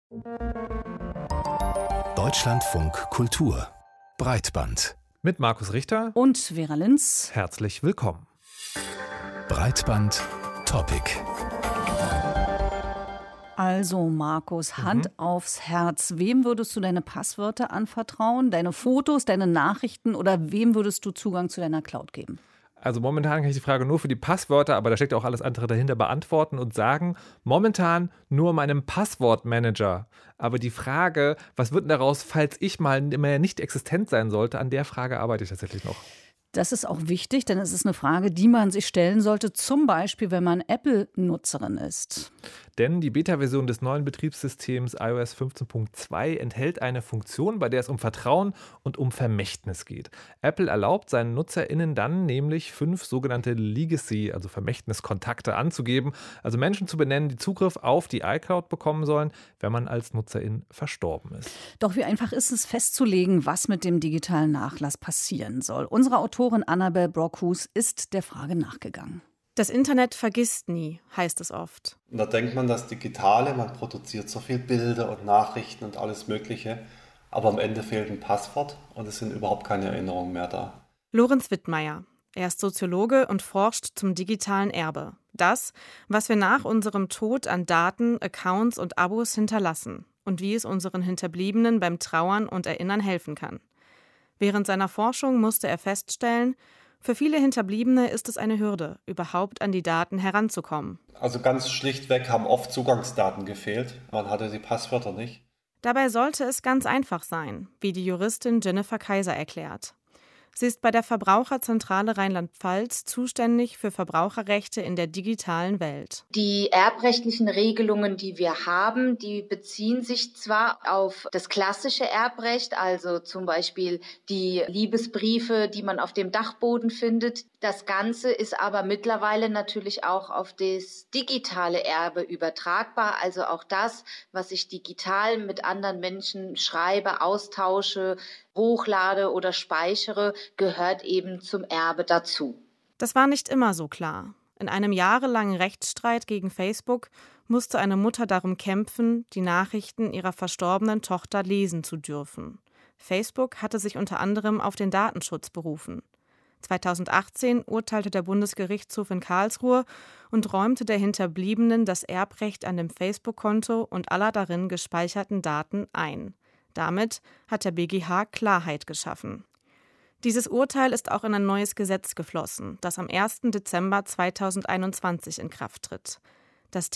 Deutschlandfunk Kultur Breitband Mit Markus Richter und Vera Linz. Herzlich willkommen. Breitband Topic. Also Markus, Hand aufs Herz. Wem würdest du deine Passwörter anvertrauen? Deine Fotos, deine Nachrichten oder wem würdest du Zugang zu deiner Cloud geben? Also momentan kann ich die Frage nur für die Passwörter, aber da steckt ja auch alles andere dahinter, beantworten und sagen, momentan nur meinem Passwortmanager. Aber die Frage, was wird denn daraus, falls ich mal nicht existent sein sollte, an der Frage arbeite ich tatsächlich noch. Das ist auch wichtig, denn es ist eine Frage, die man sich stellen sollte, zum Beispiel, wenn man Apple-Nutzerin ist. Denn die Beta-Version des neuen Betriebssystems iOS 15.2 enthält eine Funktion, bei der es um Vertrauen und um Vermächtnis geht. Apple erlaubt seinen NutzerInnen dann nämlich 5 sogenannte Legacy, also Vermächtniskontakte, anzugeben, also Menschen zu benennen, die Zugriff auf die iCloud bekommen sollen, wenn man als Nutzerin verstorben ist. Doch wie einfach ist es festzulegen, was mit dem digitalen Nachlass passieren soll? Unsere Autorin Annabel Brockhus ist der Frage nachgegangen. Das Internet vergisst nie, heißt es oft. Und da denkt man, das Digitale, man produziert so viel Bilder und Nachrichten und alles Mögliche, aber am Ende fehlt ein Passwort und es sind überhaupt keine Erinnerungen mehr da. Lorenz Wittmeier. Er ist Soziologe und forscht zum digitalen Erbe. Das, was wir nach unserem Tod an Daten, Accounts und Abos hinterlassen und wie es unseren Hinterbliebenen beim Trauern und Erinnern helfen kann. Während seiner Forschung musste er feststellen, für viele Hinterbliebene ist es eine Hürde, überhaupt an die Daten heranzukommen. Also ganz schlichtweg haben oft Zugangsdaten gefehlt. Man hatte die Passwörter nicht. Dabei sollte es ganz einfach sein, wie die Juristin Jennifer Kaiser erklärt. Sie ist bei der Verbraucherzentrale Rheinland-Pfalz zuständig für Verbraucherrechte in der digitalen Welt. Die erbrechtlichen Regelungen, die wir haben, die beziehen sich zwar auf das klassische Erbrecht, also zum Beispiel die Liebesbriefe, die man auf dem Dachboden findet. Das Ganze ist aber mittlerweile natürlich auch auf das digitale Erbe übertragbar, also auch das, was ich digital mit anderen Menschen schreibe, austausche, hochlade oder speichere, gehört eben zum Erbe dazu. Das war nicht immer so klar. In einem jahrelangen Rechtsstreit gegen Facebook musste eine Mutter darum kämpfen, die Nachrichten ihrer verstorbenen Tochter lesen zu dürfen. Facebook hatte sich unter anderem auf den Datenschutz berufen. 2018 urteilte der Bundesgerichtshof in Karlsruhe und räumte der Hinterbliebenen das Erbrecht an dem Facebook-Konto und aller darin gespeicherten Daten ein. Damit hat der BGH Klarheit geschaffen. Dieses Urteil ist auch in ein neues Gesetz geflossen, das am 1. Dezember 2021 in Kraft tritt. Das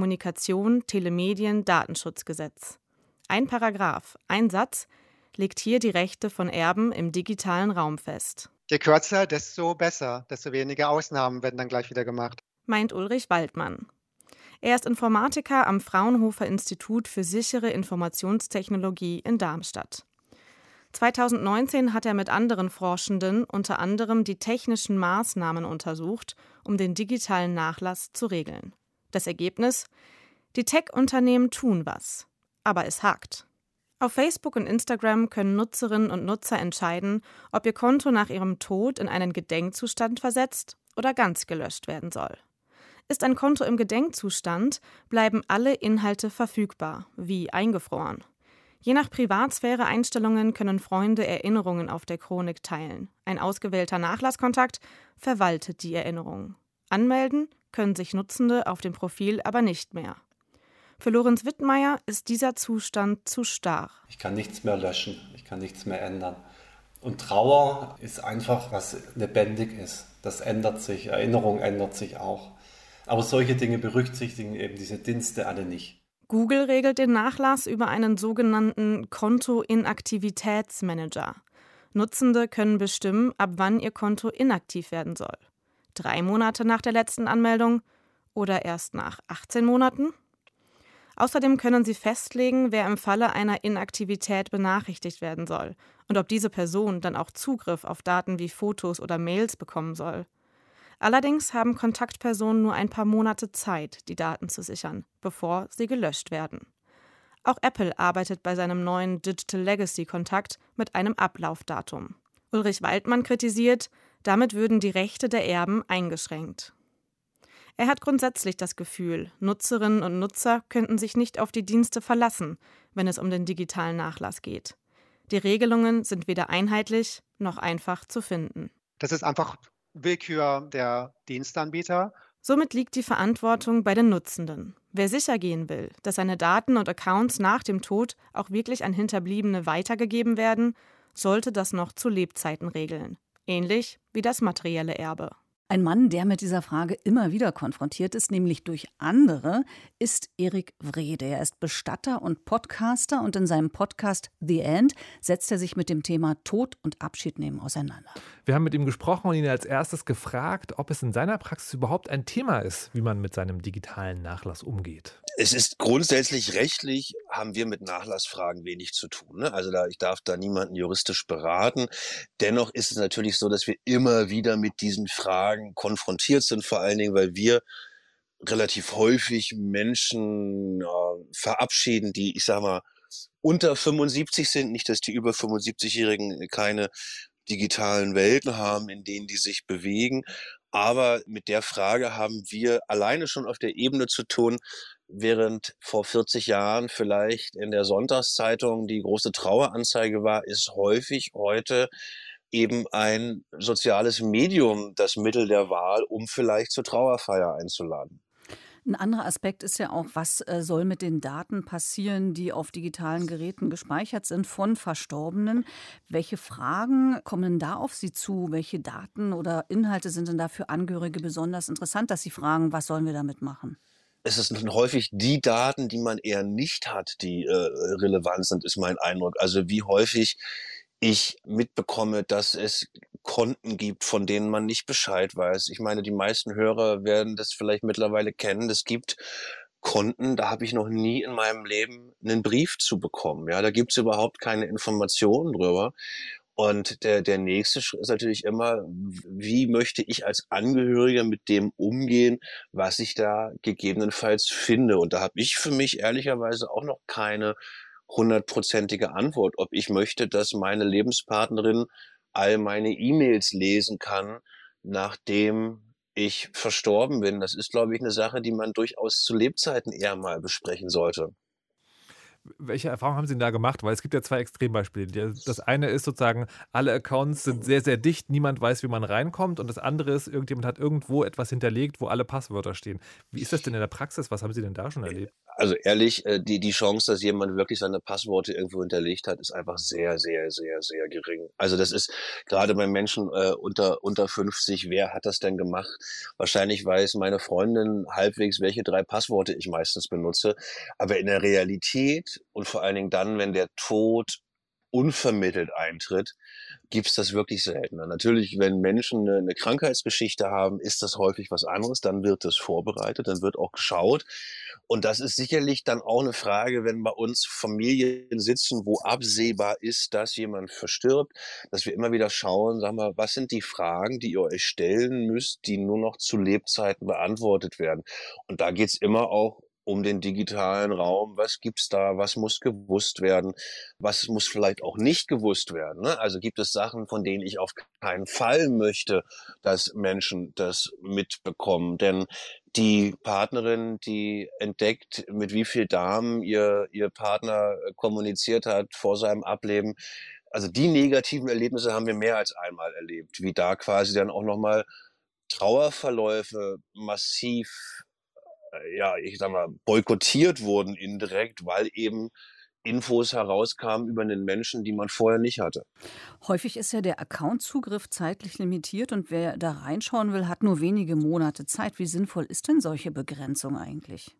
Telekommunikation-Telemedien-Datenschutzgesetz. Ein Paragraph, ein Satz, legt hier die Rechte von Erben im digitalen Raum fest. Je kürzer, desto besser, desto weniger Ausnahmen werden dann gleich wieder gemacht. Meint Ulrich Waldmann. Er ist Informatiker am Fraunhofer Institut für sichere Informationstechnologie in Darmstadt. 2019 hat er mit anderen Forschenden unter anderem die technischen Maßnahmen untersucht, um den digitalen Nachlass zu regeln. Das Ergebnis? Die Tech-Unternehmen tun was, aber es hakt. Auf Facebook und Instagram können Nutzerinnen und Nutzer entscheiden, ob ihr Konto nach ihrem Tod in einen Gedenkzustand versetzt oder ganz gelöscht werden soll. Ist ein Konto im Gedenkzustand, bleiben alle Inhalte verfügbar, wie eingefroren. Je nach Privatsphäre-Einstellungen können Freunde Erinnerungen auf der Chronik teilen. Ein ausgewählter Nachlasskontakt verwaltet die Erinnerung. Anmelden können sich Nutzende auf dem Profil aber nicht mehr. Für Lorenz Wittmeier ist dieser Zustand zu starr. Ich kann nichts mehr löschen, ich kann nichts mehr ändern. Und Trauer ist einfach, was lebendig ist. Das ändert sich, Erinnerung ändert sich auch. Aber solche Dinge berücksichtigen eben diese Dienste alle nicht. Google regelt den Nachlass über einen sogenannten Konto-Inaktivitätsmanager. Nutzende können bestimmen, ab wann ihr Konto inaktiv werden soll. 3 Monate nach der letzten Anmeldung oder erst nach 18 Monaten? Außerdem können sie festlegen, wer im Falle einer Inaktivität benachrichtigt werden soll und ob diese Person dann auch Zugriff auf Daten wie Fotos oder Mails bekommen soll. Allerdings haben Kontaktpersonen nur ein paar Monate Zeit, die Daten zu sichern, bevor sie gelöscht werden. Auch Apple arbeitet bei seinem neuen Digital Legacy-Kontakt mit einem Ablaufdatum. Ulrich Waldmann kritisiert, damit würden die Rechte der Erben eingeschränkt. Er hat grundsätzlich das Gefühl, Nutzerinnen und Nutzer könnten sich nicht auf die Dienste verlassen, wenn es um den digitalen Nachlass geht. Die Regelungen sind weder einheitlich noch einfach zu finden. Das ist einfach Willkür der Dienstanbieter. Somit liegt die Verantwortung bei den Nutzenden. Wer sicher gehen will, dass seine Daten und Accounts nach dem Tod auch wirklich an Hinterbliebene weitergegeben werden, sollte das noch zu Lebzeiten regeln. Ähnlich wie das materielle Erbe. Ein Mann, der mit dieser Frage immer wieder konfrontiert ist, nämlich durch andere, ist Erik Wrede. Er ist Bestatter und Podcaster und in seinem Podcast The End setzt er sich mit dem Thema Tod und Abschiednehmen auseinander. Wir haben mit ihm gesprochen und ihn als erstes gefragt, ob es in seiner Praxis überhaupt ein Thema ist, wie man mit seinem digitalen Nachlass umgeht. Es ist grundsätzlich rechtlich, haben wir mit Nachlassfragen wenig zu tun. Ne? Also ich darf da niemanden juristisch beraten. Dennoch ist es natürlich so, dass wir immer wieder mit diesen Fragen konfrontiert sind, vor allen Dingen, weil wir relativ häufig Menschen verabschieden, die, ich sag mal, unter 75 sind. Nicht, dass die über 75-Jährigen keine digitalen Welten haben, in denen die sich bewegen. Aber mit der Frage haben wir alleine schon auf der Ebene zu tun, während vor 40 Jahren vielleicht in der Sonntagszeitung die große Traueranzeige war, ist häufig heute eben ein soziales Medium das Mittel der Wahl, um vielleicht zur Trauerfeier einzuladen. Ein anderer Aspekt ist ja auch, was soll mit den Daten passieren, die auf digitalen Geräten gespeichert sind von Verstorbenen? Welche Fragen kommen denn da auf Sie zu? Welche Daten oder Inhalte sind denn da für Angehörige besonders interessant, dass Sie fragen, was sollen wir damit machen? Es sind häufig die Daten, die man eher nicht hat, die relevant sind, ist mein Eindruck. Also wie häufig ich mitbekomme, dass es Konten gibt, von denen man nicht Bescheid weiß. Ich meine, die meisten Hörer werden das vielleicht mittlerweile kennen. Es gibt Konten, da habe ich noch nie in meinem Leben einen Brief zu bekommen. Ja, da gibt es überhaupt keine Informationen drüber. Und der nächste Schritt ist natürlich immer, wie möchte ich als Angehöriger mit dem umgehen, was ich da gegebenenfalls finde. Und da habe ich für mich ehrlicherweise auch noch keine 100%ige Antwort, ob ich möchte, dass meine Lebenspartnerin all meine E-Mails lesen kann, nachdem ich verstorben bin. Das ist, glaube ich, eine Sache, die man durchaus zu Lebzeiten eher mal besprechen sollte. Welche Erfahrungen haben Sie denn da gemacht? Weil es gibt ja zwei Extrembeispiele. Das eine ist sozusagen, alle Accounts sind sehr, sehr dicht, niemand weiß, wie man reinkommt. Und das andere ist, irgendjemand hat irgendwo etwas hinterlegt, wo alle Passwörter stehen. Wie ist das denn in der Praxis? Was haben Sie denn da schon erlebt? Also ehrlich, die Chance, dass jemand wirklich seine Passworte irgendwo hinterlegt hat, ist einfach sehr, sehr, sehr, sehr gering. Also das ist gerade bei Menschen unter 50, wer hat das denn gemacht? Wahrscheinlich weiß meine Freundin halbwegs, welche 3 Passworte ich meistens benutze. Aber in der Realität und vor allen Dingen dann, wenn der Tod unvermittelt eintritt, gibt es das wirklich seltener. Natürlich, wenn Menschen eine Krankheitsgeschichte haben, ist das häufig was anderes. Dann wird das vorbereitet, dann wird auch geschaut. Und das ist sicherlich dann auch eine Frage, wenn bei uns Familien sitzen, wo absehbar ist, dass jemand verstirbt, dass wir immer wieder schauen, sagen wir, was sind die Fragen, die ihr euch stellen müsst, die nur noch zu Lebzeiten beantwortet werden. Und da geht's immer auch um den digitalen Raum. Was gibt's da? Was muss gewusst werden? Was muss vielleicht auch nicht gewusst werden? Ne? Also gibt es Sachen, von denen ich auf keinen Fall möchte, dass Menschen das mitbekommen. Denn die Partnerin, die entdeckt, mit wie viel Damen ihr Partner kommuniziert hat vor seinem Ableben, also die negativen Erlebnisse haben wir mehr als einmal erlebt, wie da quasi dann auch nochmal Trauerverläufe massiv ich sag mal, boykottiert wurden indirekt, weil eben Infos herauskamen über einen Menschen, die man vorher nicht hatte. Häufig ist ja der Accountzugriff zeitlich limitiert und wer da reinschauen will, hat nur wenige Monate Zeit. Wie sinnvoll ist denn solche Begrenzung eigentlich?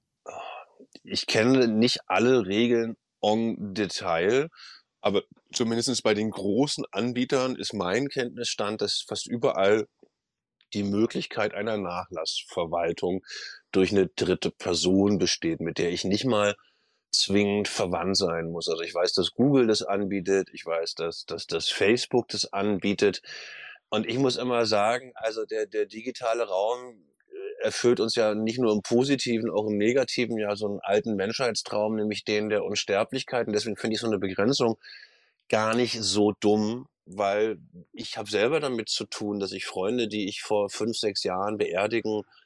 Ich kenne nicht alle Regeln en Detail, aber zumindest bei den großen Anbietern ist mein Kenntnisstand, dass fast überall die Möglichkeit einer Nachlassverwaltung durch eine dritte Person besteht, mit der ich nicht mal zwingend verwandt sein muss. Also ich weiß, dass Google das anbietet, ich weiß, dass Facebook das anbietet. Und ich muss immer sagen, also der digitale Raum erfüllt uns ja nicht nur im Positiven, auch im Negativen ja so einen alten Menschheitstraum, nämlich den der Unsterblichkeit. Und deswegen finde ich so eine Begrenzung gar nicht so dumm, weil ich habe selber damit zu tun, dass ich Freunde, die ich vor 5, 6 Jahren beerdigen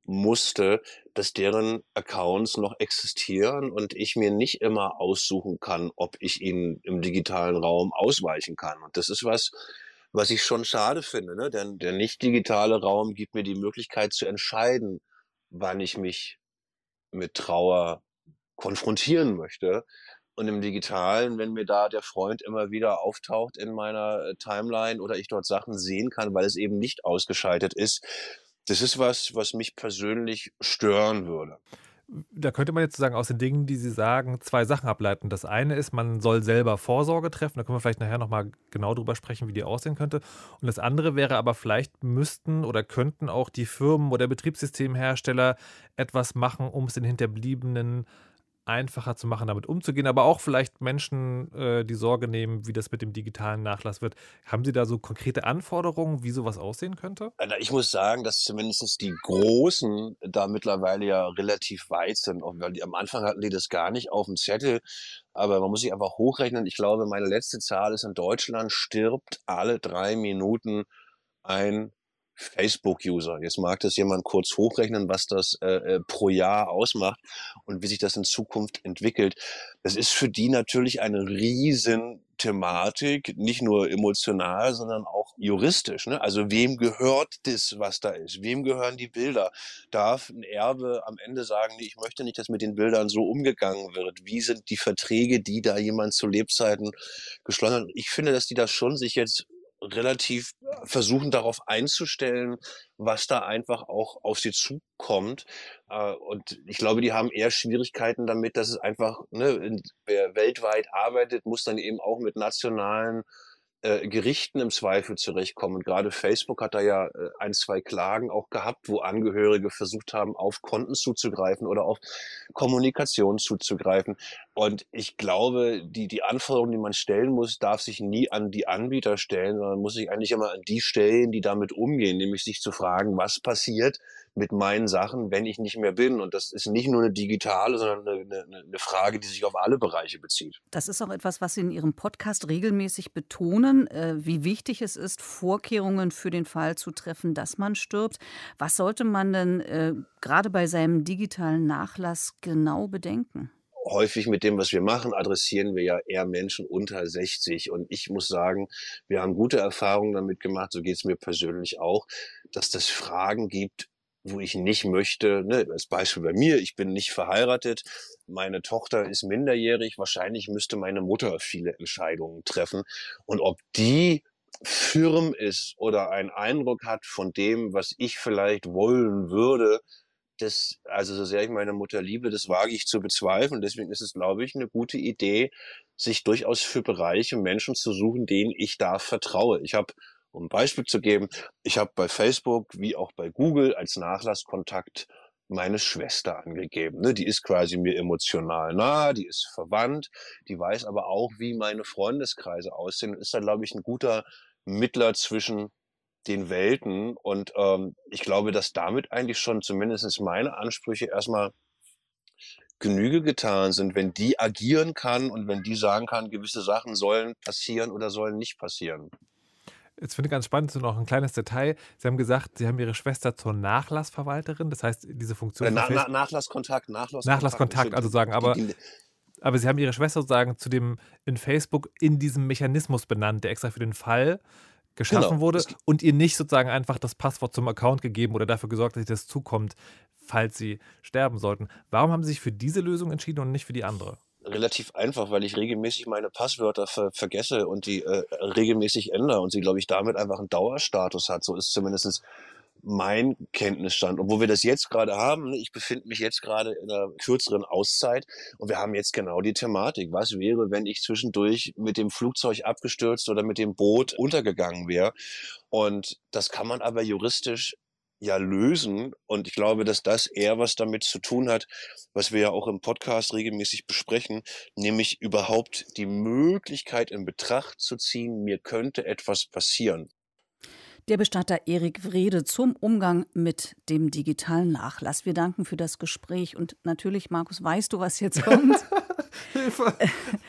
musste, dass deren Accounts noch existieren und ich mir nicht immer aussuchen kann, ob ich ihnen im digitalen Raum ausweichen kann. Und das ist was ich schon schade finde, ne? Denn der nicht digitale Raum gibt mir die Möglichkeit zu entscheiden, wann ich mich mit Trauer konfrontieren möchte. Und im Digitalen, wenn mir da der Freund immer wieder auftaucht in meiner Timeline oder ich dort Sachen sehen kann, weil es eben nicht ausgeschaltet ist, das ist was mich persönlich stören würde. Da könnte man jetzt sagen, aus den Dingen, die Sie sagen, 2 Sachen ableiten. Das eine ist, man soll selber Vorsorge treffen. Da können wir vielleicht nachher nochmal genau drüber sprechen, wie die aussehen könnte. Und das andere wäre aber, vielleicht müssten oder könnten auch die Firmen oder Betriebssystemhersteller etwas machen, um es den Hinterbliebenen einfacher zu machen, damit umzugehen, aber auch vielleicht Menschen die Sorge nehmen, wie das mit dem digitalen Nachlass wird. Haben Sie da so konkrete Anforderungen, wie sowas aussehen könnte? Also, ich muss sagen, dass zumindest die Großen da mittlerweile ja relativ weit sind, auch weil am Anfang hatten die das gar nicht auf dem Zettel, aber man muss sich einfach hochrechnen. Ich glaube, meine letzte Zahl ist, in Deutschland stirbt alle 3 Minuten ein Facebook-User. Jetzt mag das jemand kurz hochrechnen, was das pro Jahr ausmacht und wie sich das in Zukunft entwickelt. Das ist für die natürlich eine Riesenthematik, nicht nur emotional, sondern auch juristisch, ne? Also wem gehört das, was da ist? Wem gehören die Bilder? Darf ein Erbe am Ende sagen, nee, ich möchte nicht, dass mit den Bildern so umgegangen wird? Wie sind die Verträge, die da jemand zu Lebzeiten geschlossen hat? Ich finde, dass die das schon sich jetzt relativ versuchen, darauf einzustellen, was da einfach auch auf sie zukommt. Und ich glaube, die haben eher Schwierigkeiten damit, dass es einfach, ne, wer weltweit arbeitet, muss dann eben auch mit nationalen Gerichten im Zweifel zurechtkommen. Und gerade Facebook hat da ja 1, 2 Klagen auch gehabt, wo Angehörige versucht haben, auf Konten zuzugreifen oder auf Kommunikation zuzugreifen. Und ich glaube, die Anforderungen, die man stellen muss, darf sich nie an die Anbieter stellen, sondern muss sich eigentlich immer an die stellen, die damit umgehen, nämlich sich zu fragen, was passiert mit meinen Sachen, wenn ich nicht mehr bin. Und das ist nicht nur eine digitale, sondern eine Frage, die sich auf alle Bereiche bezieht. Das ist auch etwas, was Sie in Ihrem Podcast regelmäßig betonen, wie wichtig es ist, Vorkehrungen für den Fall zu treffen, dass man stirbt. Was sollte man denn gerade bei seinem digitalen Nachlass genau bedenken? Häufig mit dem, was wir machen, adressieren wir ja eher Menschen unter 60. Und ich muss sagen, wir haben gute Erfahrungen damit gemacht, so geht es mir persönlich auch, dass das Fragen gibt, wo ich nicht möchte, ne, als Beispiel bei mir, ich bin nicht verheiratet, meine Tochter ist minderjährig, wahrscheinlich müsste meine Mutter viele Entscheidungen treffen. Und ob die firm ist oder einen Eindruck hat von dem, was ich vielleicht wollen würde, das, also so sehr ich meine Mutter liebe, das wage ich zu bezweifeln. Deswegen ist es, glaube ich, eine gute Idee, sich durchaus für Bereiche Menschen zu suchen, denen ich da vertraue. Um ein Beispiel zu geben, ich habe bei Facebook wie auch bei Google als Nachlasskontakt meine Schwester angegeben. Ne? Die ist quasi mir emotional nah, die ist verwandt, die weiß aber auch, wie meine Freundeskreise aussehen und ist da, glaube ich, ein guter Mittler zwischen den Welten. Und ich glaube, dass damit eigentlich schon zumindest meine Ansprüche erstmal Genüge getan sind, wenn die agieren kann und wenn die sagen kann, gewisse Sachen sollen passieren oder sollen nicht passieren. Jetzt finde ich ganz spannend, so noch ein kleines Detail. Sie haben gesagt, Sie haben Ihre Schwester zur Nachlassverwalterin. Das heißt, diese Funktion Nachlasskontakt. Nachlasskontakt, also sagen, aber Sie haben Ihre Schwester sozusagen zu dem in Facebook in diesem Mechanismus benannt, der extra für den Fall geschaffen wurde und ihr nicht sozusagen einfach das Passwort zum Account gegeben oder dafür gesorgt, dass ihr das zukommt, falls Sie sterben sollten. Warum haben Sie sich für diese Lösung entschieden und nicht für die andere? Relativ einfach, weil ich regelmäßig meine Passwörter vergesse und die regelmäßig ändere und sie, glaube ich, damit einfach einen Dauerstatus hat. So ist zumindest mein Kenntnisstand. Obwohl wir das jetzt gerade haben, ich befinde mich jetzt gerade in einer kürzeren Auszeit und wir haben jetzt genau die Thematik. Was wäre, wenn ich zwischendurch mit dem Flugzeug abgestürzt oder mit dem Boot untergegangen wäre? Und das kann man aber juristisch ja lösen. Und ich glaube, dass das eher was damit zu tun hat, was wir ja auch im Podcast regelmäßig besprechen, nämlich überhaupt die Möglichkeit in Betracht zu ziehen, mir könnte etwas passieren. Der Bestatter Erik Wrede zum Umgang mit dem digitalen Nachlass. Wir danken für das Gespräch und natürlich, Markus, weißt du, was jetzt kommt? Hilfe!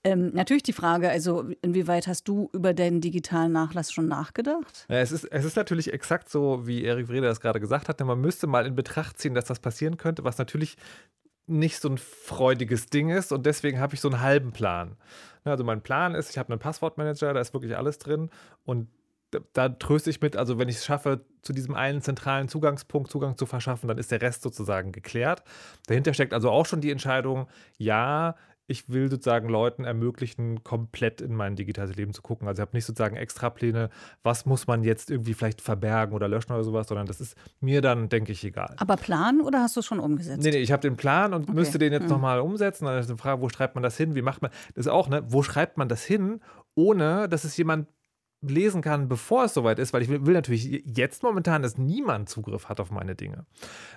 Natürlich die Frage, also inwieweit hast du über deinen digitalen Nachlass schon nachgedacht? Ja, es ist natürlich exakt so, wie Erik Wrede das gerade gesagt hat. Man müsste mal in Betracht ziehen, dass das passieren könnte, was natürlich nicht so ein freudiges Ding ist. Und deswegen habe ich so einen halben Plan. Also mein Plan ist, ich habe einen Passwortmanager, da ist wirklich alles drin. Und da tröste ich mit, also wenn ich es schaffe, zu diesem einen zentralen Zugangspunkt Zugang zu verschaffen, dann ist der Rest sozusagen geklärt. Dahinter steckt also auch schon die Entscheidung, ja, ich will sozusagen Leuten ermöglichen, komplett in mein digitales Leben zu gucken. Also ich habe nicht sozusagen Extrapläne, was muss man jetzt irgendwie vielleicht verbergen oder löschen oder sowas, sondern das ist mir dann, denke ich, egal. Aber Plan oder hast du es schon umgesetzt? Nee, ich habe den Plan und müsste den jetzt nochmal umsetzen. Dann ist die Frage, wo schreibt man das hin? Wie macht man das? Ist auch, ne? Wo schreibt man das hin, ohne dass es jemand lesen kann, bevor es soweit ist, weil ich will natürlich jetzt momentan, dass niemand Zugriff hat auf meine Dinge.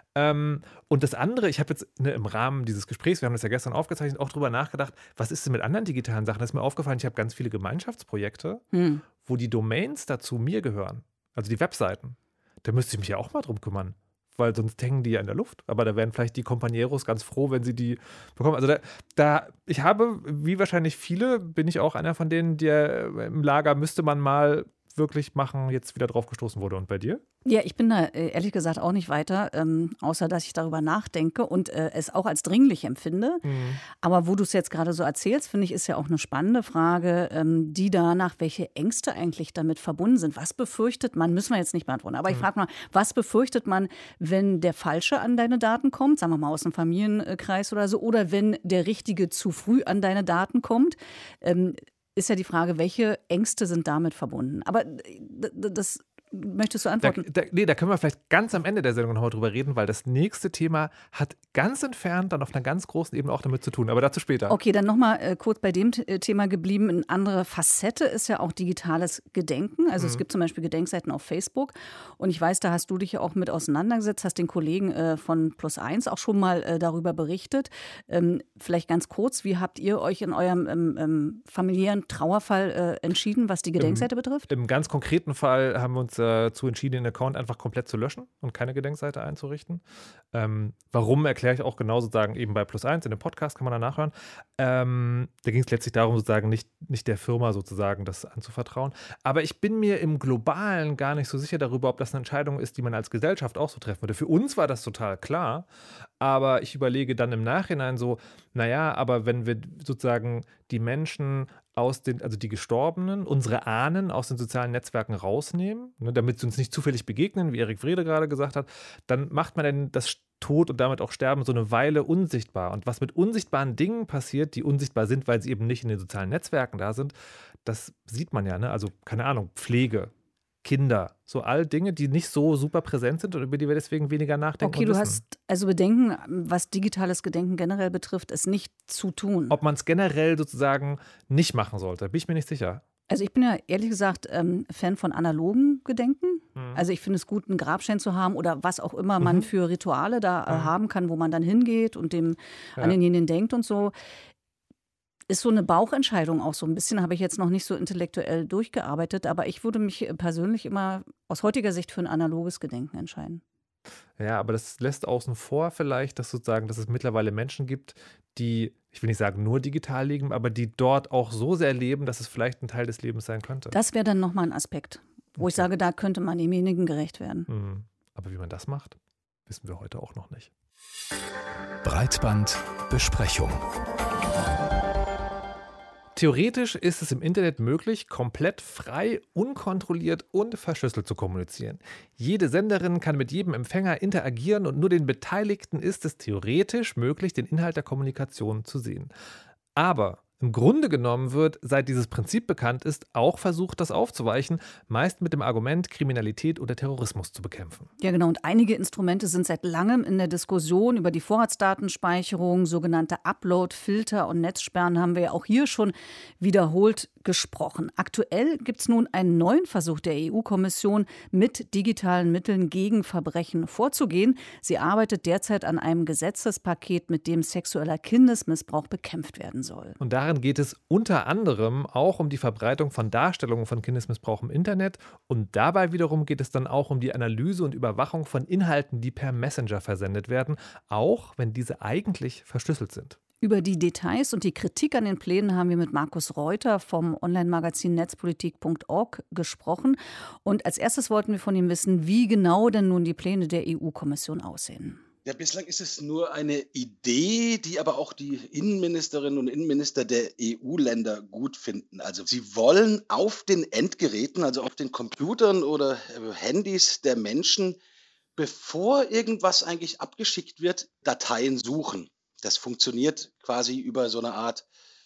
Und das andere, ich habe jetzt im Rahmen dieses Gesprächs, wir haben das ja gestern aufgezeichnet, auch drüber nachgedacht, was ist denn mit anderen digitalen Sachen? Das ist mir aufgefallen, ich habe ganz viele Gemeinschaftsprojekte, wo die Domains dazu mir gehören, also die Webseiten. Da müsste ich mich ja auch mal drum kümmern, weil sonst hängen die ja in der Luft. Aber da wären vielleicht die Compañeros ganz froh, wenn sie die bekommen. Also ich habe, wie wahrscheinlich viele, bin ich auch einer von denen, der im Lager müsste man mal wirklich machen, jetzt wieder drauf gestoßen wurde. Und bei dir? Ja, ich bin da ehrlich gesagt auch nicht weiter, außer dass ich darüber nachdenke und es auch als dringlich empfinde. Aber wo du es jetzt gerade so erzählst, finde ich, ist ja auch eine spannende Frage, die danach, welche Ängste eigentlich damit verbunden sind. Was befürchtet man, müssen wir jetzt nicht beantworten, aber ich frage mal, was befürchtet man, wenn der Falsche an deine Daten kommt, sagen wir mal aus dem Familienkreis oder so, oder wenn der Richtige zu früh an deine Daten kommt? Ist ja die Frage, welche Ängste sind damit verbunden. Aber das möchtest du antworten? Da können wir vielleicht ganz am Ende der Sendung noch mal drüber reden, weil das nächste Thema hat ganz entfernt dann auf einer ganz großen Ebene auch damit zu tun. Aber dazu später. Okay, dann nochmal kurz bei dem Thema geblieben. Eine andere Facette ist ja auch digitales Gedenken. Also es gibt zum Beispiel Gedenkseiten auf Facebook. Und ich weiß, da hast du dich ja auch mit auseinandergesetzt, hast den Kollegen von Plus1 auch schon mal darüber berichtet. Vielleicht ganz kurz, wie habt ihr euch in eurem familiären Trauerfall entschieden, was die Gedenkseite betrifft? Im ganz konkreten Fall haben wir uns dazu entschieden, den Account einfach komplett zu löschen und keine Gedenkseite einzurichten. Warum, erkläre ich auch genau sozusagen eben bei Plus1, in dem Podcast kann man da nachhören. Da ging es letztlich darum, sozusagen nicht der Firma sozusagen das anzuvertrauen. Aber ich bin mir im Globalen gar nicht so sicher darüber, ob das eine Entscheidung ist, die man als Gesellschaft auch so treffen würde. Für uns war das total klar, aber ich überlege dann im Nachhinein so, naja, aber wenn wir sozusagen die Menschen also die Gestorbenen, unsere Ahnen aus den sozialen Netzwerken rausnehmen, ne, damit sie uns nicht zufällig begegnen, wie Erik Wrede gerade gesagt hat, dann macht man dann das Tod und damit auch Sterben so eine Weile unsichtbar. Und was mit unsichtbaren Dingen passiert, die unsichtbar sind, weil sie eben nicht in den sozialen Netzwerken da sind, das sieht man ja, ne? Also keine Ahnung, Pflege, Kinder, so all Dinge, die nicht so super präsent sind und über die wir deswegen weniger nachdenken. Okay, du hast also Bedenken, was digitales Gedenken generell betrifft, es nicht zu tun. Ob man es generell sozusagen nicht machen sollte, bin ich mir nicht sicher. Also ich bin ja ehrlich gesagt Fan von analogen Gedenken. Also ich finde es gut, einen Grabstein zu haben oder was auch immer man für Rituale da haben kann, wo man dann hingeht und an denjenigen denkt und so. Ist so eine Bauchentscheidung auch so ein bisschen, habe ich jetzt noch nicht so intellektuell durchgearbeitet, aber ich würde mich persönlich immer aus heutiger Sicht für ein analoges Gedenken entscheiden. Ja, aber das lässt außen vor vielleicht, dass es mittlerweile Menschen gibt, die, ich will nicht sagen nur digital leben, aber die dort auch so sehr leben, dass es vielleicht ein Teil des Lebens sein könnte. Das wäre dann nochmal ein Aspekt, wo ich sage, da könnte man demjenigen gerecht werden. Aber wie man das macht, wissen wir heute auch noch nicht. Breitbandbesprechung. Theoretisch ist es im Internet möglich, komplett frei, unkontrolliert und verschlüsselt zu kommunizieren. Jede Senderin kann mit jedem Empfänger interagieren und nur den Beteiligten ist es theoretisch möglich, den Inhalt der Kommunikation zu sehen. Aber im Grunde genommen wird, seit dieses Prinzip bekannt ist, auch versucht, das aufzuweichen, meist mit dem Argument, Kriminalität oder Terrorismus zu bekämpfen. Ja, genau. Und einige Instrumente sind seit langem in der Diskussion über die Vorratsdatenspeicherung, sogenannte Upload-Filter und Netzsperren haben wir ja auch hier schon wiederholt gesprochen. Aktuell gibt es nun einen neuen Versuch der EU-Kommission, mit digitalen Mitteln gegen Verbrechen vorzugehen. Sie arbeitet derzeit an einem Gesetzespaket, mit dem sexueller Kindesmissbrauch bekämpft werden soll. Und darin geht es unter anderem auch um die Verbreitung von Darstellungen von Kindesmissbrauch im Internet. Und dabei wiederum geht es dann auch um die Analyse und Überwachung von Inhalten, die per Messenger versendet werden, auch wenn diese eigentlich verschlüsselt sind. Über die Details und die Kritik an den Plänen haben wir mit Markus Reuter vom Online-Magazin netzpolitik.org gesprochen. Und als erstes wollten wir von ihm wissen, wie genau denn nun die Pläne der EU-Kommission aussehen. Ja, bislang ist es nur eine Idee, die aber auch die Innenministerinnen und Innenminister der EU-Länder gut finden. Also sie wollen auf den Endgeräten, also auf den Computern oder Handys der Menschen, bevor irgendwas eigentlich abgeschickt wird, Dateien suchen. Das funktioniert quasi über so eine Art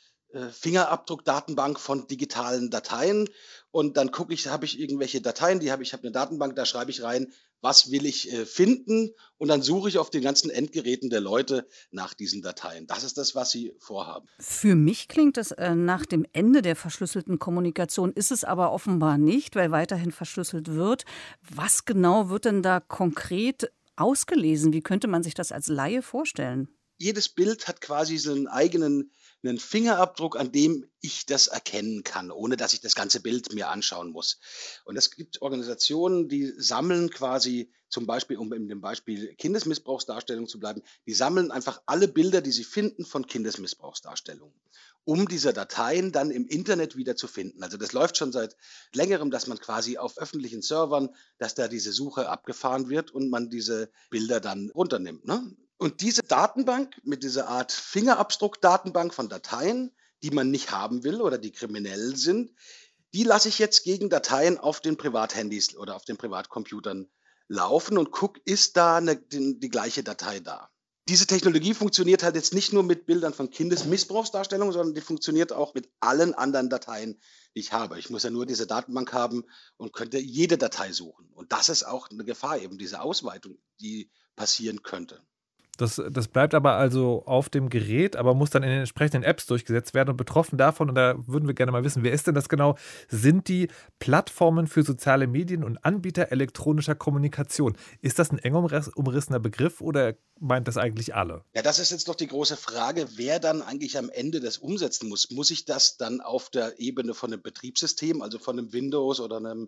Fingerabdruckdatenbank von digitalen Dateien. Und dann gucke ich, habe ich irgendwelche Dateien, ich habe eine Datenbank, da schreibe ich rein, was will ich finden? Und dann suche ich auf den ganzen Endgeräten der Leute nach diesen Dateien. Das ist das, was sie vorhaben. Für mich klingt das nach dem Ende der verschlüsselten Kommunikation, ist es aber offenbar nicht, weil weiterhin verschlüsselt wird. Was genau wird denn da konkret ausgelesen? Wie könnte man sich das als Laie vorstellen? Jedes Bild hat quasi so einen Fingerabdruck, an dem ich das erkennen kann, ohne dass ich das ganze Bild mir anschauen muss. Und es gibt Organisationen, die sammeln quasi zum Beispiel, um in dem Beispiel Kindesmissbrauchsdarstellung zu bleiben, die sammeln einfach alle Bilder, die sie finden von Kindesmissbrauchsdarstellungen, um diese Dateien dann im Internet wieder zu finden. Also das läuft schon seit längerem, dass man quasi auf öffentlichen Servern, dass da diese Suche abgefahren wird und man diese Bilder dann runternimmt, ne? Und diese Datenbank mit dieser Art Fingerabdruck-Datenbank von Dateien, die man nicht haben will oder die kriminell sind, die lasse ich jetzt gegen Dateien auf den Privathandys oder auf den Privatcomputern laufen und gucke, ist da die gleiche Datei da. Diese Technologie funktioniert halt jetzt nicht nur mit Bildern von Kindesmissbrauchsdarstellungen, sondern die funktioniert auch mit allen anderen Dateien, die ich habe. Ich muss ja nur diese Datenbank haben und könnte jede Datei suchen. Und das ist auch eine Gefahr, eben diese Ausweitung, die passieren könnte. Das bleibt aber also auf dem Gerät, aber muss dann in den entsprechenden Apps durchgesetzt werden und betroffen davon, und da würden wir gerne mal wissen, wer ist denn das genau, sind die Plattformen für soziale Medien und Anbieter elektronischer Kommunikation. Ist das ein eng umrissener Begriff oder meint das eigentlich alle? Ja, das ist jetzt doch die große Frage, wer dann eigentlich am Ende das umsetzen muss. Muss ich das dann auf der Ebene von einem Betriebssystem, also von einem Windows oder einem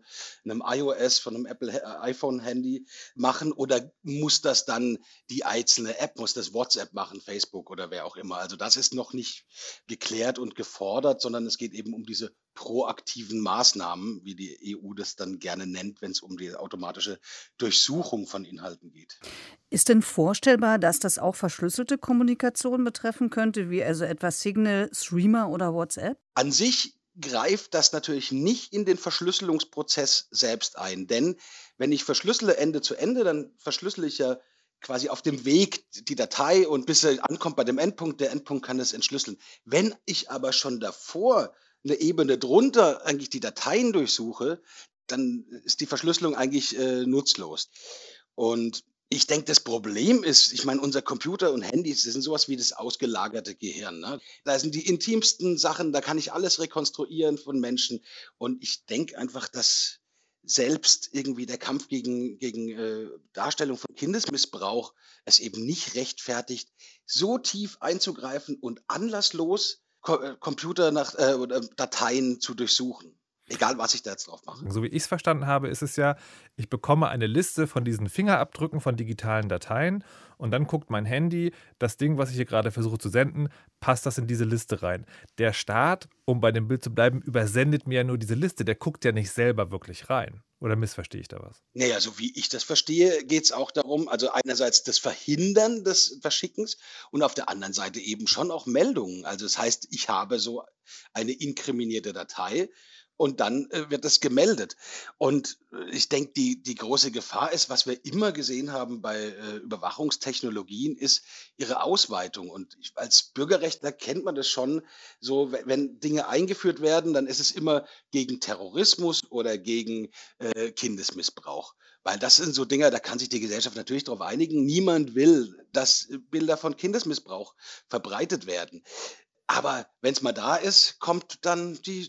iOS, von einem Apple iPhone-Handy machen, oder muss das dann die einzelne App, muss das WhatsApp machen, Facebook oder wer auch immer? Also das ist noch nicht geklärt und gefordert, sondern es geht eben um diese proaktiven Maßnahmen, wie die EU das dann gerne nennt, wenn es um die automatische Durchsuchung von Inhalten geht. Ist denn vorstellbar, dass das auch verschlüsselte Kommunikation betreffen könnte, wie also etwa Signal, Threema oder WhatsApp? An sich greift das natürlich nicht in den Verschlüsselungsprozess selbst ein, denn wenn ich verschlüssele Ende zu Ende, dann verschlüssele ich ja quasi auf dem Weg die Datei und bis sie ankommt bei dem Endpunkt, der Endpunkt kann es entschlüsseln. Wenn ich aber schon davor eine Ebene drunter eigentlich die Dateien durchsuche, dann ist die Verschlüsselung eigentlich nutzlos. Und ich denke, das Problem ist, ich meine, unser Computer und Handys, das sind sowas wie das ausgelagerte Gehirn, ne? Da sind die intimsten Sachen, da kann ich alles rekonstruieren von Menschen. Und ich denke einfach, dass selbst irgendwie der Kampf gegen Darstellung von Kindesmissbrauch es eben nicht rechtfertigt, so tief einzugreifen und anlasslos Computer oder Dateien zu durchsuchen. Egal, was ich da jetzt drauf mache. So wie ich es verstanden habe, ist es ja, ich bekomme eine Liste von diesen Fingerabdrücken von digitalen Dateien und dann guckt mein Handy, das Ding, was ich hier gerade versuche zu senden, passt das in diese Liste rein. Der Staat, um bei dem Bild zu bleiben, übersendet mir ja nur diese Liste, der guckt ja nicht selber wirklich rein. Oder missverstehe ich da was? Naja, so wie ich das verstehe, geht es auch darum, also einerseits das Verhindern des Verschickens und auf der anderen Seite eben schon auch Meldungen. Also das heißt, ich habe so eine inkriminierte Datei, und dann wird das gemeldet. Und ich denke, die große Gefahr ist, was wir immer gesehen haben bei Überwachungstechnologien, ist ihre Ausweitung. Und als Bürgerrechtler kennt man das schon so, wenn Dinge eingeführt werden, dann ist es immer gegen Terrorismus oder gegen Kindesmissbrauch. Weil das sind so Dinge, da kann sich die Gesellschaft natürlich darauf einigen. Niemand will, dass Bilder von Kindesmissbrauch verbreitet werden. Aber wenn es mal da ist, kommt dann die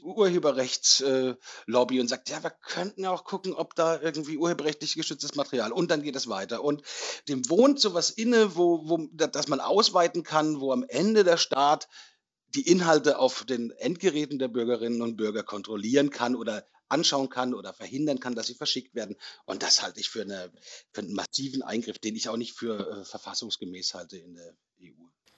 Urheberrechtslobby und sagt, ja, wir könnten ja auch gucken, ob da irgendwie urheberrechtlich geschütztes Material, und dann geht es weiter. Und dem wohnt sowas inne, dass man ausweiten kann, wo am Ende der Staat die Inhalte auf den Endgeräten der Bürgerinnen und Bürger kontrollieren kann oder anschauen kann oder verhindern kann, dass sie verschickt werden. Und das halte ich für einen massiven Eingriff, den ich auch nicht für verfassungsgemäß halte in der EU.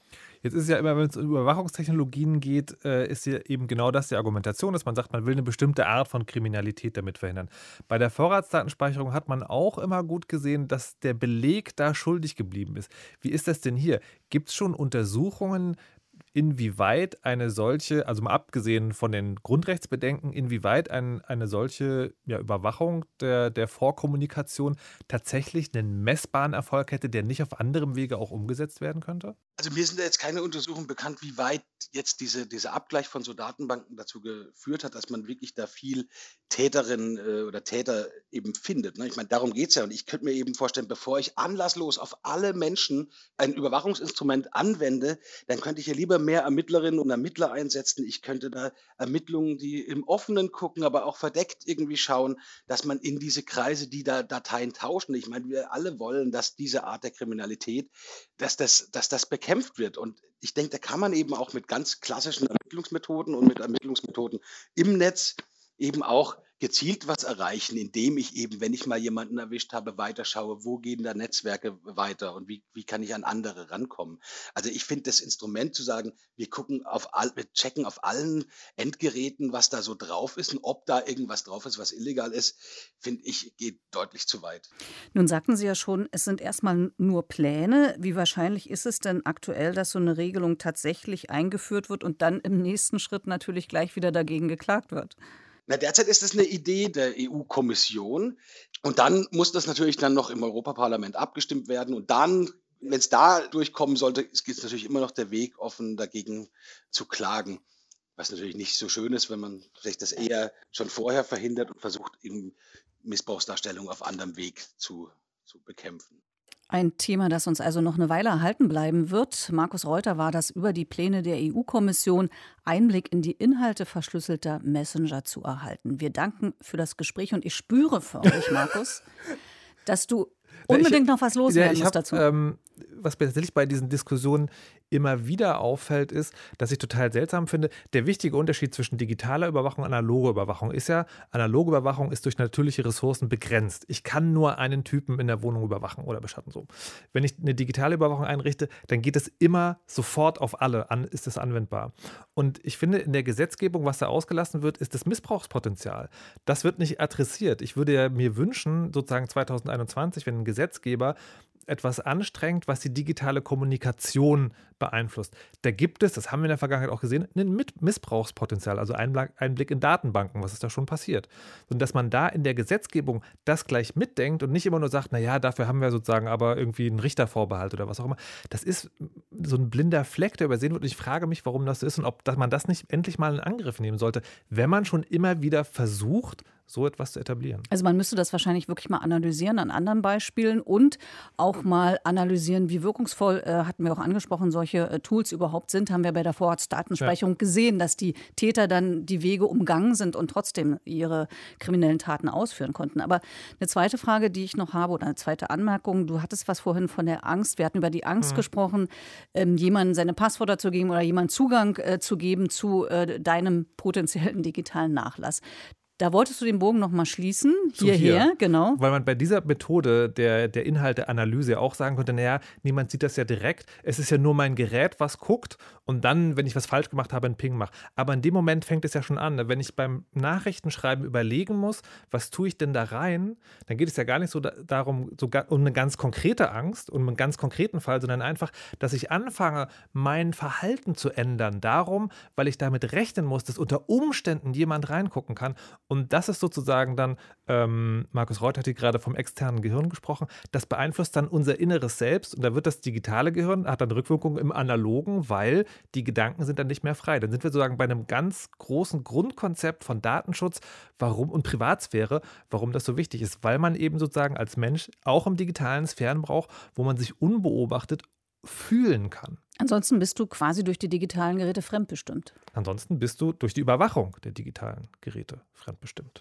Jetzt ist es ja immer, wenn es um Überwachungstechnologien geht, ist ja eben genau das die Argumentation, dass man sagt, man will eine bestimmte Art von Kriminalität damit verhindern. Bei der Vorratsdatenspeicherung hat man auch immer gut gesehen, dass der Beleg da schuldig geblieben ist. Wie ist das denn hier? Gibt es schon Untersuchungen, inwieweit eine solche, also mal abgesehen von den Grundrechtsbedenken, inwieweit eine solche Überwachung der Vorkommunikation tatsächlich einen messbaren Erfolg hätte, der nicht auf anderem Wege auch umgesetzt werden könnte? Also mir sind da jetzt keine Untersuchungen bekannt, wie weit jetzt dieser Abgleich von so Datenbanken dazu geführt hat, dass man wirklich da viel Täterinnen oder Täter eben findet. Ne? Ich meine, darum geht es ja. Und ich könnte mir eben vorstellen, bevor ich anlasslos auf alle Menschen ein Überwachungsinstrument anwende, dann könnte ich ja lieber mehr Ermittlerinnen und Ermittler einsetzen. Ich könnte da Ermittlungen, die im Offenen gucken, aber auch verdeckt irgendwie schauen, dass man in diese Kreise, die da Dateien tauschen. Ich meine, wir alle wollen, dass diese Art der Kriminalität, dass das bekämpft wird. Und ich denke, da kann man eben auch mit ganz klassischen Ermittlungsmethoden und mit Ermittlungsmethoden im Netz eben auch gezielt was erreichen, indem ich eben, wenn ich mal jemanden erwischt habe, weiterschaue, wo gehen da Netzwerke weiter und wie kann ich an andere rankommen. Also ich finde das Instrument zu sagen, wir checken auf allen Endgeräten, was da so drauf ist und ob da irgendwas drauf ist, was illegal ist, finde ich, geht deutlich zu weit. Nun sagten Sie ja schon, es sind erstmal nur Pläne. Wie wahrscheinlich ist es denn aktuell, dass so eine Regelung tatsächlich eingeführt wird und dann im nächsten Schritt natürlich gleich wieder dagegen geklagt wird? Na, derzeit ist es eine Idee der EU-Kommission und dann muss das natürlich dann noch im Europaparlament abgestimmt werden und dann, wenn es da durchkommen sollte, ist natürlich immer noch der Weg offen, dagegen zu klagen. Was natürlich nicht so schön ist, wenn man vielleicht das eher schon vorher verhindert und versucht, eben Missbrauchsdarstellung auf anderem Weg zu bekämpfen. Ein Thema, das uns also noch eine Weile erhalten bleiben wird. Markus Reuter war das, über die Pläne der EU-Kommission Einblick in die Inhalte verschlüsselter Messenger zu erhalten. Wir danken für das Gespräch und ich spüre förmlich, Markus, dass du unbedingt noch was loswerden musst dazu. Was mir tatsächlich bei diesen Diskussionen immer wieder auffällt, ist, dass ich total seltsam finde, der wichtige Unterschied zwischen digitaler Überwachung und analoger Überwachung ist ja, analoge Überwachung ist durch natürliche Ressourcen begrenzt. Ich kann nur einen Typen in der Wohnung überwachen oder beschatten so. Wenn ich eine digitale Überwachung einrichte, dann geht es immer sofort auf alle an, ist es anwendbar. Und ich finde, in der Gesetzgebung, was da ausgelassen wird, ist das Missbrauchspotenzial. Das wird nicht adressiert. Ich würde ja mir wünschen, sozusagen 2021, wenn ein Gesetzgeber etwas anstrengt, was die digitale Kommunikation beeinflusst. Da gibt es, das haben wir in der Vergangenheit auch gesehen, ein Missbrauchspotenzial, also Einblick in Datenbanken, was ist da schon passiert. Und dass man da in der Gesetzgebung das gleich mitdenkt und nicht immer nur sagt, naja, dafür haben wir sozusagen aber irgendwie einen Richtervorbehalt oder was auch immer. Das ist so ein blinder Fleck, der übersehen wird und ich frage mich, warum das so ist und ob man das nicht endlich mal in Angriff nehmen sollte, wenn man schon immer wieder versucht, so etwas zu etablieren. Also man müsste das wahrscheinlich wirklich mal analysieren an anderen Beispielen und auch mal analysieren, wie wirkungsvoll, hatten wir auch angesprochen, solche Tools überhaupt sind. Haben wir bei der Vorratsdatenspeicherung gesehen, dass die Täter dann die Wege umgangen sind und trotzdem ihre kriminellen Taten ausführen konnten. Aber eine zweite Frage, die ich noch habe, oder eine zweite Anmerkung, du hattest was vorhin von der Angst, wir hatten über die Angst gesprochen, jemandem seine Passwörter zu geben oder jemandem Zugang zu geben zu deinem potenziellen digitalen Nachlass. Da wolltest du den Bogen noch mal schließen, hierher, genau. Weil man bei dieser Methode der Inhalteanalyse auch sagen könnte, naja, niemand sieht das ja direkt. Es ist ja nur mein Gerät, was guckt und dann, wenn ich was falsch gemacht habe, einen Ping mache. Aber in dem Moment fängt es ja schon an. Wenn ich beim Nachrichtenschreiben überlegen muss, was tue ich denn da rein, dann geht es ja gar nicht so darum, um eine ganz konkrete Angst, um einen ganz konkreten Fall, sondern einfach, dass ich anfange, mein Verhalten zu ändern. Darum, weil ich damit rechnen muss, dass unter Umständen jemand reingucken kann. Und das ist sozusagen dann, Markus Reuter hat hier gerade vom externen Gehirn gesprochen, das beeinflusst dann unser inneres Selbst und da wird das digitale Gehirn, hat dann Rückwirkungen im analogen, weil die Gedanken sind dann nicht mehr frei. Dann sind wir sozusagen bei einem ganz großen Grundkonzept von Datenschutz und Privatsphäre, warum das so wichtig ist, weil man eben sozusagen als Mensch auch im digitalen Sphären braucht, wo man sich unbeobachtet fühlen kann. Ansonsten bist du quasi durch die digitalen Geräte fremdbestimmt. Ansonsten bist du durch die Überwachung der digitalen Geräte fremdbestimmt.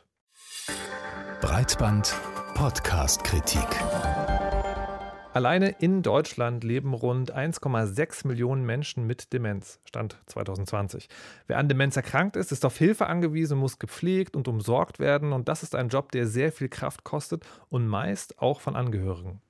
Breitband Podcast-Kritik. Alleine in Deutschland leben rund 1,6 Millionen Menschen mit Demenz, Stand 2020. Wer an Demenz erkrankt ist, ist auf Hilfe angewiesen, muss gepflegt und umsorgt werden. Und das ist ein Job, der sehr viel Kraft kostet und meist auch von Angehörigen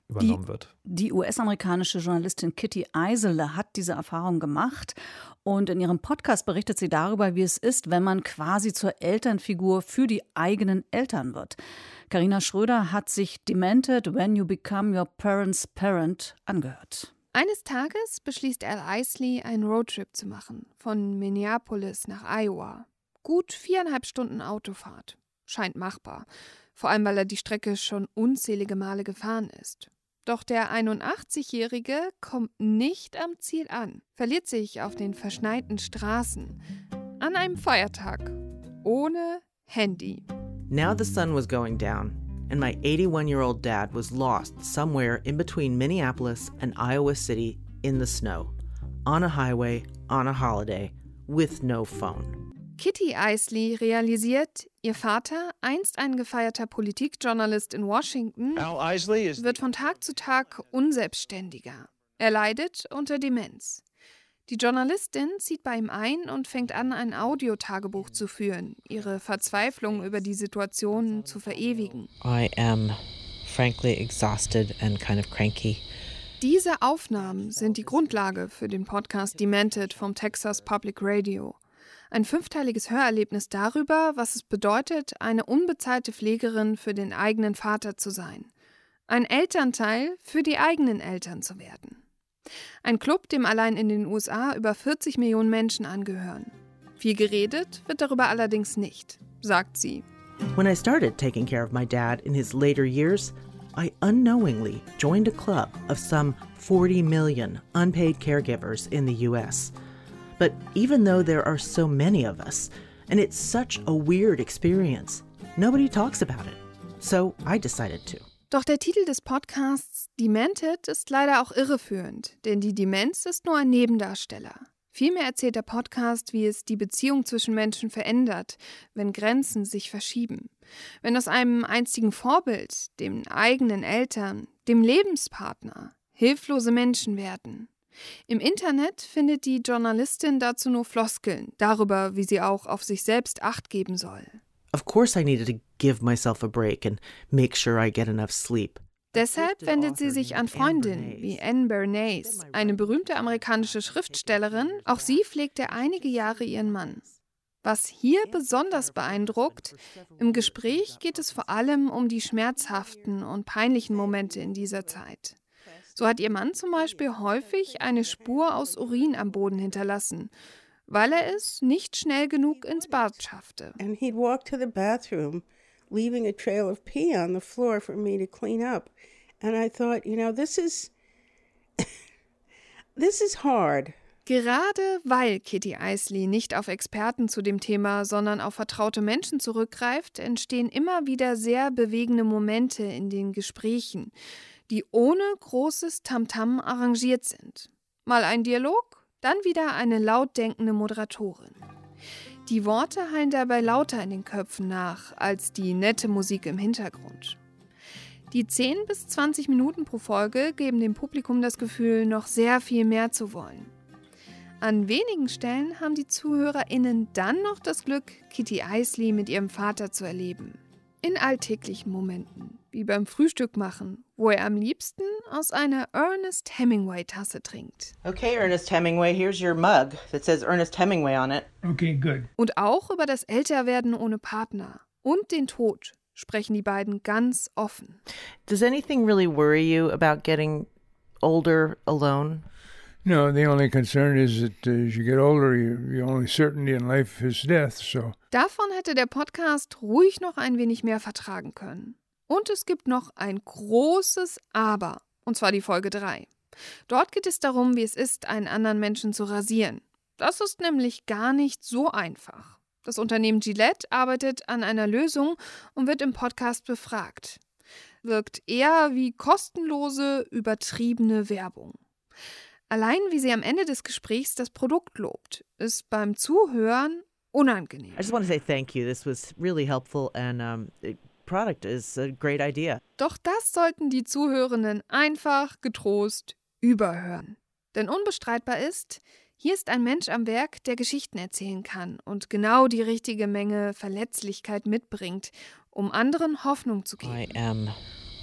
übernommen wird. Die US-amerikanische Journalistin Kitty Eisele hat diese Erfahrung gemacht und in ihrem Podcast berichtet sie darüber, wie es ist, wenn man quasi zur Elternfigur für die eigenen Eltern wird. Carina Schröder hat sich Demented When You Become Your Parents' Parent angehört. Eines Tages beschließt Al Isley, einen Roadtrip zu machen, von Minneapolis nach Iowa. Gut 4,5 Stunden Autofahrt. Scheint machbar, vor allem weil er die Strecke schon unzählige Male gefahren ist. Doch der 81-Jährige kommt nicht am Ziel an, verliert sich auf den verschneiten Straßen, an einem Feiertag, ohne Handy. Now the sun was going down, and my 81-year-old dad was lost somewhere in between Minneapolis and Iowa City in the snow, on a highway, on a holiday, with no phone. Kitty Eisele realisiert, ihr Vater, einst ein gefeierter Politikjournalist in Washington, wird von Tag zu Tag unselbstständiger. Er leidet unter Demenz. Die Journalistin zieht bei ihm ein und fängt an, ein Audiotagebuch zu führen, ihre Verzweiflung über die Situation zu verewigen. I am frankly exhausted and kind of cranky. Diese Aufnahmen sind die Grundlage für den Podcast Demented vom Texas Public Radio. Ein 5-teiliges Hörerlebnis darüber, was es bedeutet, eine unbezahlte Pflegerin für den eigenen Vater zu sein. Ein Elternteil für die eigenen Eltern zu werden. Ein Club, dem allein in den USA über 40 Millionen Menschen angehören. Viel geredet wird darüber allerdings nicht, sagt sie. When I started taking care of my dad in his later years, I unknowingly joined a club of some 40 million unpaid caregivers in the US. But even though there are so many of us, and it's such a weird experience, nobody talks about it. So I decided to. Doch der Titel des Podcasts Demented ist leider auch irreführend, denn die Demenz ist nur ein Nebendarsteller. Vielmehr erzählt der Podcast, wie es die Beziehung zwischen Menschen verändert, wenn Grenzen sich verschieben. Wenn aus einem einstigen Vorbild, den eigenen Eltern, dem Lebenspartner, hilflose Menschen werden. Im Internet findet die Journalistin dazu nur Floskeln, darüber, wie sie auch auf sich selbst Acht geben soll. Of course I needed to give myself a break and make sure I get enough sleep. Deshalb wendet sie sich an Freundinnen wie Anne Bernays, eine berühmte amerikanische Schriftstellerin. Auch sie pflegte einige Jahre ihren Mann. Was hier besonders beeindruckt, im Gespräch geht es vor allem um die schmerzhaften und peinlichen Momente in dieser Zeit. So hat ihr Mann zum Beispiel häufig eine Spur aus Urin am Boden hinterlassen, weil er es nicht schnell genug ins Bad schaffte. And he'd walk to the bathroom, leaving a trail of pee on the floor for me to clean up. And I thought, this is hard. Gerade weil Kitty Eisele nicht auf Experten zu dem Thema, sondern auf vertraute Menschen zurückgreift, entstehen immer wieder sehr bewegende Momente in den Gesprächen, die ohne großes Tamtam arrangiert sind. Mal ein Dialog, dann wieder eine laut denkende Moderatorin. Die Worte hallen dabei lauter in den Köpfen nach als die nette Musik im Hintergrund. Die 10 bis 20 Minuten pro Folge geben dem Publikum das Gefühl, noch sehr viel mehr zu wollen. An wenigen Stellen haben die ZuhörerInnen dann noch das Glück, Kitty Eisele mit ihrem Vater zu erleben. In alltäglichen Momenten, wie beim Frühstück machen, wo er am liebsten aus einer Ernest Hemingway-Tasse trinkt. Okay, Ernest Hemingway, here's your mug that says Ernest Hemingway on it. Okay, good. Und auch über das Älterwerden ohne Partner und den Tod sprechen die beiden ganz offen. Does anything really worry you about getting older alone? No, the only concern is that as you get older, your only certainty in life is death, so. Davon hätte der Podcast ruhig noch ein wenig mehr vertragen können. Und es gibt noch ein großes Aber, und zwar die Folge 3. Dort geht es darum, wie es ist, einen anderen Menschen zu rasieren. Das ist nämlich gar nicht so einfach. Das Unternehmen Gillette arbeitet an einer Lösung und wird im Podcast befragt. Wirkt eher wie kostenlose, übertriebene Werbung. Allein wie sie am Ende des Gesprächs das Produkt lobt, ist beim Zuhören unangenehm. I just want to say thank you. This was really helpful and the product is a great idea. Doch das sollten die Zuhörenden einfach getrost überhören. Denn unbestreitbar ist, hier ist ein Mensch am Werk, der Geschichten erzählen kann und genau die richtige Menge Verletzlichkeit mitbringt, um anderen Hoffnung zu geben. I am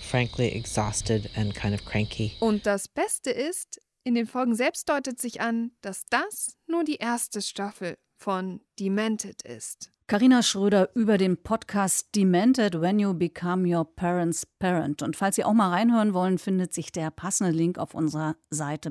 frankly exhausted and kind of cranky. Und das Beste ist, in den Folgen selbst deutet sich an, dass das nur die erste Staffel von Demented ist. Carina Schröder über den Podcast Demented, When You Become Your Parents' Parent. Und falls Sie auch mal reinhören wollen, findet sich der passende Link auf unserer Seite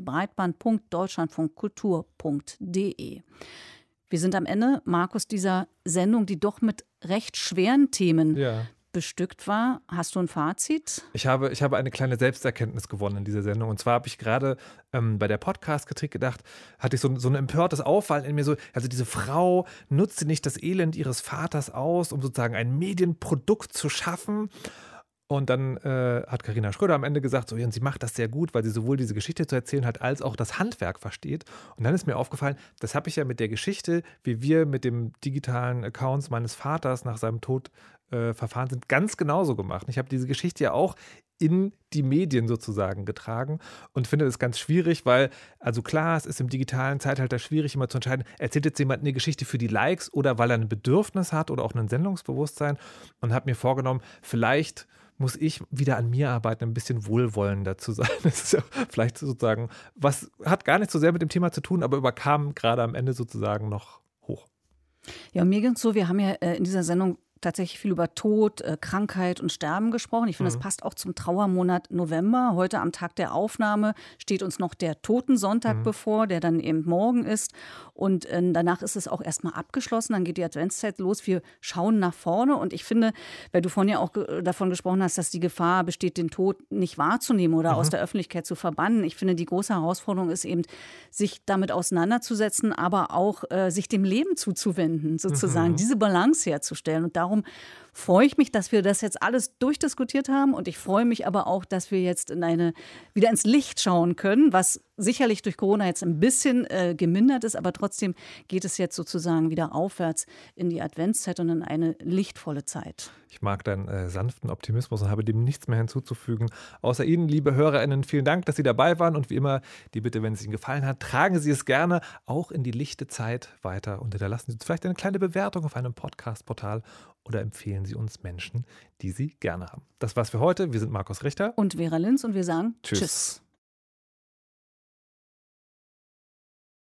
breitband.deutschlandfunkkultur.de. Wir sind am Ende, Markus, dieser Sendung, die doch mit recht schweren Themen bestückt war. Hast du ein Fazit? Ich habe eine kleine Selbsterkenntnis gewonnen in dieser Sendung. Und zwar habe ich gerade bei der Podcast-Kritik gedacht, hatte ich so ein empörtes Auffallen in mir so, also diese Frau nutzte nicht das Elend ihres Vaters aus, um sozusagen ein Medienprodukt zu schaffen. Und dann hat Carina Schröder am Ende gesagt, so, ja, und sie macht das sehr gut, weil sie sowohl diese Geschichte zu erzählen hat, als auch das Handwerk versteht. Und dann ist mir aufgefallen, das habe ich ja mit der Geschichte, wie wir mit dem digitalen Accounts meines Vaters nach seinem Tod verfahren sind, ganz genauso gemacht. Ich habe diese Geschichte ja auch in die Medien sozusagen getragen und finde es ganz schwierig, weil, also klar, es ist im digitalen Zeitalter schwierig, immer zu entscheiden, erzählt jetzt jemand eine Geschichte für die Likes oder weil er ein Bedürfnis hat oder auch ein Sendungsbewusstsein, und habe mir vorgenommen, vielleicht muss ich wieder an mir arbeiten, ein bisschen wohlwollender zu sein. Das ist ja vielleicht sozusagen, was hat gar nicht so sehr mit dem Thema zu tun, aber überkam gerade am Ende sozusagen noch hoch. Ja, und mir ging es so, wir haben ja in dieser Sendung tatsächlich viel über Tod, Krankheit und Sterben gesprochen. Ich finde, das passt auch zum Trauermonat November. Heute am Tag der Aufnahme steht uns noch der Totensonntag bevor, der dann eben morgen ist. Und danach ist es auch erstmal abgeschlossen. Dann geht die Adventszeit los. Wir schauen nach vorne. Und ich finde, weil du vorhin ja auch davon gesprochen hast, dass die Gefahr besteht, den Tod nicht wahrzunehmen oder aus der Öffentlichkeit zu verbannen. Ich finde, die große Herausforderung ist eben, sich damit auseinanderzusetzen, aber auch sich dem Leben zuzuwenden, sozusagen, diese Balance herzustellen. Und darum freue ich mich, dass wir das jetzt alles durchdiskutiert haben, und ich freue mich aber auch, dass wir jetzt wieder ins Licht schauen können, was sicherlich durch Corona jetzt ein bisschen gemindert ist, aber trotzdem geht es jetzt sozusagen wieder aufwärts in die Adventszeit und in eine lichtvolle Zeit. Ich mag deinen sanften Optimismus und habe dem nichts mehr hinzuzufügen. Außer Ihnen, liebe HörerInnen, vielen Dank, dass Sie dabei waren, und wie immer die Bitte, wenn es Ihnen gefallen hat, tragen Sie es gerne auch in die lichte Zeit weiter und hinterlassen Sie uns vielleicht eine kleine Bewertung auf einem Podcast-Portal oder empfehlen Sie uns Menschen, die Sie gerne haben. Das war's für heute. Wir sind Markus Richter und Vera Linz, und wir sagen Tschüss.